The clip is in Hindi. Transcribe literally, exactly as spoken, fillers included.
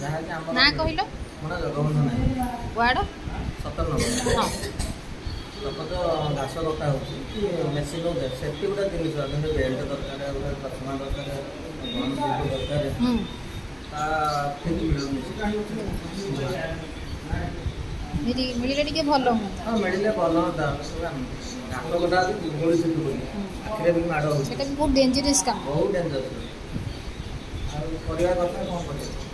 ना कहल मोना जगबंधु नायक वार्ड सतर नंबर हाँ लोक तो घास कटा हो मेसीन सेफ्टी गोटे जिन बेल्ट दरकार चश्मा दरकार गन दरकार ठीक मिलूनी मिले टे भल हूँ हाँ मिले भल हाँ घास कटा गोली छुटी आखिरे भी माड़ हो बहुत डेंजरस काम बहुत डेंजर कथा कौन कर